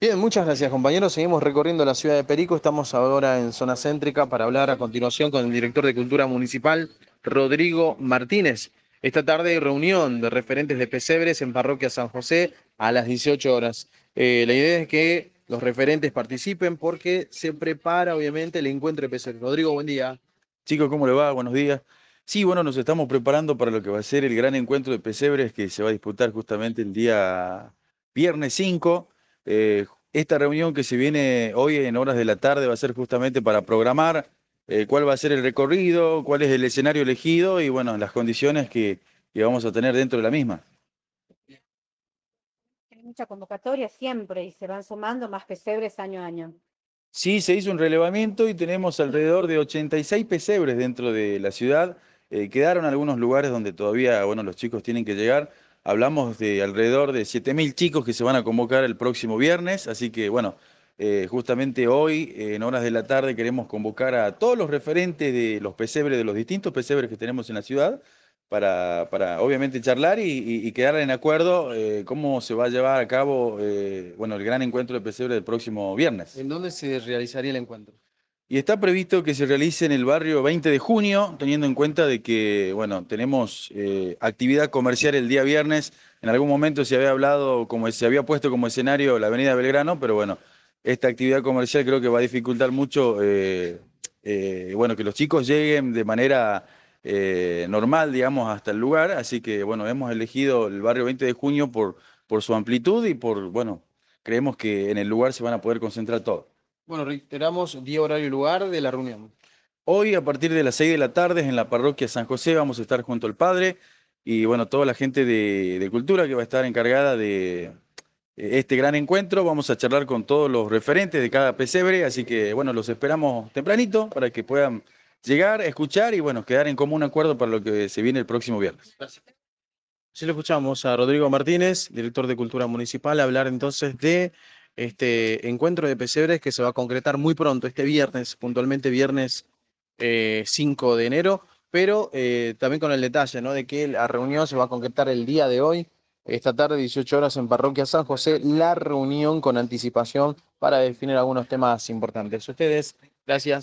Bien, muchas gracias compañeros. Seguimos recorriendo la ciudad de Perico. Estamos ahora en zona céntrica para hablar a continuación con el director de Cultura Municipal, Rodrigo Martínez. Esta tarde hay reunión de referentes de pesebres en Parroquia San José a las 18 horas. La idea es que los referentes participen porque se prepara obviamente el encuentro de pesebres. Rodrigo, buen día. Chicos, ¿cómo le va? Buenos días. Sí, bueno, nos estamos preparando para lo que va a ser el gran encuentro de pesebres que se va a disputar justamente el día viernes 5. Esta reunión que se viene hoy en horas de la tarde va a ser justamente para programar cuál va a ser el recorrido, cuál es el escenario elegido y, bueno, las condiciones que vamos a tener dentro de la misma. Hay mucha convocatoria siempre y se van sumando más pesebres año a año. Sí, se hizo un relevamiento y tenemos alrededor de 86 pesebres dentro de la ciudad. Quedaron algunos lugares donde todavía, bueno, los chicos tienen que llegar. Hablamos de alrededor de 7.000 chicos que se van a convocar el próximo viernes, así que, bueno, justamente hoy, en horas de la tarde, queremos convocar a todos los referentes de los pesebres, de los distintos pesebres que tenemos en la ciudad, para obviamente charlar y quedar en acuerdo cómo se va a llevar a cabo, bueno, el gran encuentro de pesebre del próximo viernes. ¿En dónde se realizaría el encuentro? Y está previsto que se realice en el barrio 20 de junio, teniendo en cuenta de que, bueno, tenemos actividad comercial el día viernes. En algún momento se había hablado, como se había puesto como escenario la avenida Belgrano, pero bueno, esta actividad comercial creo que va a dificultar mucho, bueno, que los chicos lleguen de manera normal, digamos, hasta el lugar. Así que, bueno, hemos elegido el barrio 20 de junio por su amplitud y por, bueno, creemos que en el lugar se van a poder concentrar todos. Bueno, reiteramos día, horario y lugar de la reunión. Hoy, a partir de las 6 de la tarde, en la parroquia San José, vamos a estar junto al Padre y, bueno, toda la gente de cultura que va a estar encargada de este gran encuentro. Vamos a charlar con todos los referentes de cada pesebre, así que, bueno, los esperamos tempranito para que puedan llegar, escuchar y, bueno, quedar en común acuerdo para lo que se viene el próximo viernes. Sí, lo escuchamos a Rodrigo Martínez, director de Cultura Municipal, hablar entonces de este encuentro de pesebres que se va a concretar muy pronto, este viernes, puntualmente viernes 5 de enero, pero también con el detalle, ¿no?, de que la reunión se va a concretar el día de hoy, esta tarde, 18 horas en Parroquia San José, la reunión con anticipación para definir algunos temas importantes. Ustedes, gracias.